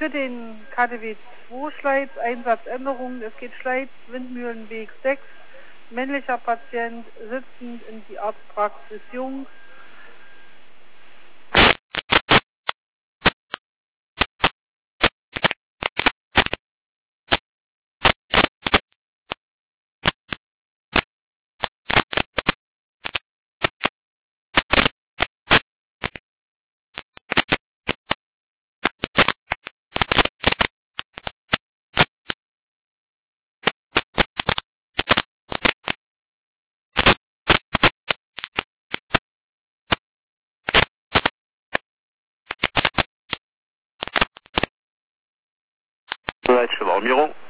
für den KDW 2 Schleiz, Einsatzänderung. Es geht Schleiz, Windmühlenweg 6, männlicher Patient, sitzend in die Arztpraxis Jung. Bereits für Alarmierung.